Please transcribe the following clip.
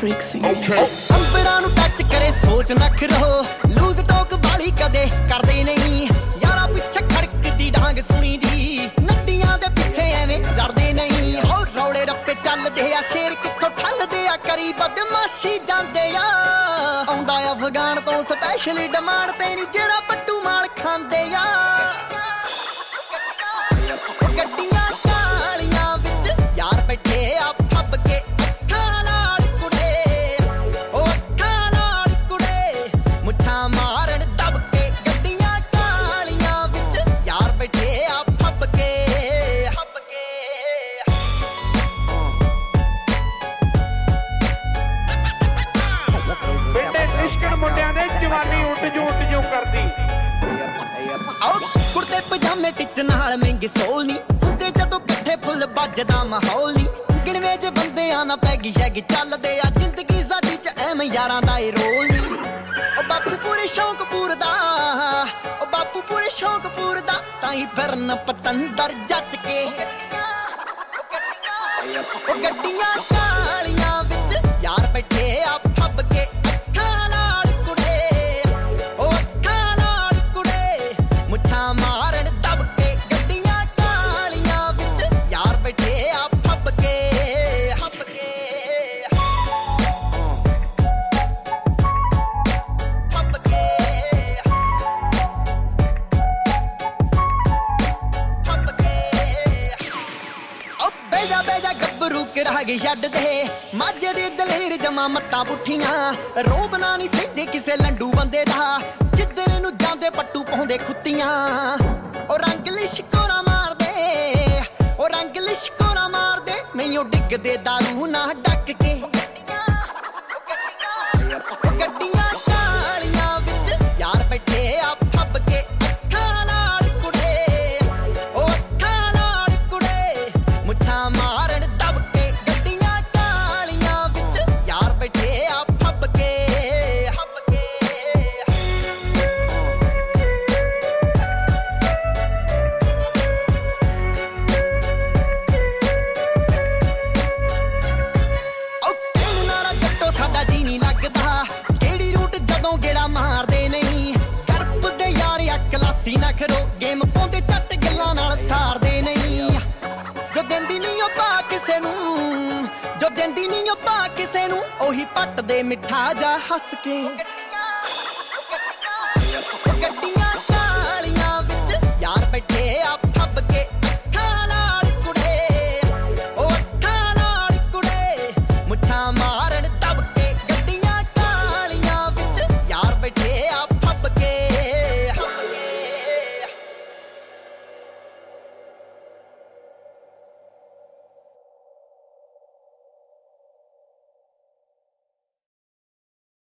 ਅੰਬਰਾਂ ਨੂੰ ਟੱਚ ਕਰੇ ਸੋਚ ਨਖ ਰਹੋ ਲੂਜ਼ ਟੋਕ ਵਾਲੀ ਕਦੇ ਕਰਦੇ ਨਹੀਂ ਯਾਰਾ ਪਿੱਛੇ ਖੜਕਦੀ ਡਾਂਗ ਸੁਣੀ ਦੀ ਨੱਡੀਆਂ ਦੇ ਪਿੱਛੇ ਐਵੇਂ ਲੜਦੇ ਨਹੀਂ ਹੋ ਰੌਲੇ ਰੱਪੇ ਚੱਲਦੇ ਆ ਸ਼ੇਰ ਕਿੱਥੋਂ ਠੱਲਦੇ ਆ ਕਰੀ ਬਦਮਾਸ਼ੀ ਜਾਂਦੇ ਆ ਆਉਂਦਾ ਅਫਗਾਨ ਤੋਂ ਸਪੈਸ਼ਲੀ ਡਿਮਾਂਡ ਤੇ ਨਹੀਂ ਜਿਹੜਾ ਪੱਟੂ ਮਾਲ ਖਾਂਦੇ ਆ ਗੱਡੀਆਂ ਕਾਲੀਆਂ ਵਿੱਚ ਯਾਰ ਬੈਠੇ ਆ ਫੱਬ ਕੇ ਅੱਖਾਂ ਨਾਲ ਕੁੜੇ ਉਹ ਅੱਖਾਂ ਨਾਲ ਕੁੜੇ ਮੁੱਛਾਂ ਮਾਰਨ ਦਬ ਕੇ ਗੱਡੀਆਂ ਕਾਲੀਆਂ ਵਿੱਚ ਯਾਰ ਬੈਠੇ ਆ ਫੱਬ ਕੇ ਬੇਟੇ ਨਿਸ਼ਕਣ ਮੁੰਡਿਆਂ ਦੇ ਜਵਾਨੀ ਉੱਡ ਜੂ ਕਰਦੀ ਕੁੜਤੇ ਪਜਾਮੇ ਟਿੱਚ ਨਾਲ ਮਹਿੰਗੇ ਸੋਲ ਨੀ ਹੁੰਦੇ ਜਦੋਂ ਇਕੱਠੇ ਫੁੱਲ ਵੱਜਦਾ ਮਾਹੌਲ ਨੀ ਗਿਣਵੇਂ ਚ ਬੰਦਿਆਂ ਨਾ ਪੈ ਗਈ ਸ਼ੈਗ ਚੱਲਦੇ ਆ ਜ਼ਿੰਦਗੀ ਸਾਡੀ ਚ ਐਵੇਂ ਯਾਰਾਂ ਦਾ ਏ ਰੋਲ ਨੀ ਉਹ ਬਾਪੂ ਪੂਰੇ ਸ਼ੌਂਕ ਪੂਰਦਾ ਉਹ ਬਾਪੂ ਪੂਰੇ ਸ਼ੌਂਕ ਪੂਰਦਾ ਤਾਂ ਹੀ ਫਿਰਨ ਪਤੰਦਰ ਜੱਜ ਕੇ ਉਹ ਗੱਡੀਆਂ ਕਾਲੀਆਂ ਵਿੱਚ ਯਾਰ ਬੈਠੇ ਆ ਫੱਬ ਕੇ ਅੱਖਾਂ ਨਾਲ ਕੁੜੇ ਉਹ ਅੱਖਾਂ ਨਾਲ ਕੁੜੇ ਮੁੱਛਾਂ ਮਾਰਨ ਦਬ ਕੇ ਗੱਡੀਆਂ ਕਾਲੀਆਂ ਵਿੱਚ ਯਾਰ ਬੈਠੇ ਆ ਫੱਬ ਕੇ ਬੇਜਾ ਗੱਭਰੂ ਕਿਰਾ ਗਈ ਛੱਡ ਦੇ ਮਾਝੇ ਦੇ ਦਲੇਰ ਜਮਾ ਮੱਤਾਂ ਪੁੱਠੀਆਂ ਰੋਬਨਾ ਨਹੀਂ ਸਹਿੰਦੇ ਕਿਸੇ ਲੰਡੂ ਬੰਦੇ ਦਾ ਜਿੱਦਣ ਨੂੰ ਜਾਂਦੇ ਪੱਟੂ ਪਾਉਂਦੇ ਖੁੱਤੀਆਂ ਉਹ ਰੰਗ ਲਿਸ਼ਕੋਰਾ ਮਾਰਦੇ ਉਹ ਰੰਗ ਲਿਸ਼ਕੋਰਾ ਮਾਰਦੇ ਨਹੀਂ ਉਹ ਡਿੱਗਦੇ ਦਾਰੂ ਨਾ ਡੱਕ ਕੇ ਉਹ ਗੱਡੀਆਂ ਕਾਲੀਆਂ ਵਿੱਚ ਯਾਰ ਬੈਠੇ ਆ ਫੱਬ ਕੇ ਅੱਖਾਂ ਨਾਲ ਕੁੜੇ ਉਹ ਅੱਖਾਂ ਨਾਲ ਕੁੜੇ ਮੁੱਛਾਂ ਮਾਰਨ ਦਬ ਕੇ ਗੱਡੀਆਂ ਕਾਲੀਆਂ ਵਿੱਚ ਯਾਰ ਬੈਠੇ ਆ ਫੱਬ ਕੇ ਉਹ ਤੈਨੂੰ ਨਾਰਾ ਜੱਟੋ ਸਾਡਾ ਜੀ ਨਹੀਂ ਲੱਗਦਾ ਕਿਹੜੀ ਰੂਟ ਜਦੋਂ ਗੇੜਾ ਮਾਰਦੇ ਨਹੀਂ ਕਰਪਦੇ ਯਾਰ ਆ ਕਲਾਸੀ ਨਾ ਕਰੋ ਗੇਮ ਪਾਉਂਦੇ ਝੱਟ ਗੱਲਾਂ ਨਾਲ ਸਾਰਦੇ ਨਹੀਂ ਜੋ ਦਿੰਦੀ ਨਹੀਂ ਉਹ ਪਾ ਕਿਸੇ ਨੂੰ ਜੋ ਦਿੰਦੀ ਨਹੀਂ ਉਹ ਪਾ ਕਿਸੇ ਨੂੰ ਉਹੀ ਪੱਟ ਦੇ ਮਿੱਠਾ ਜਾ ਹੱਸ ਕੇ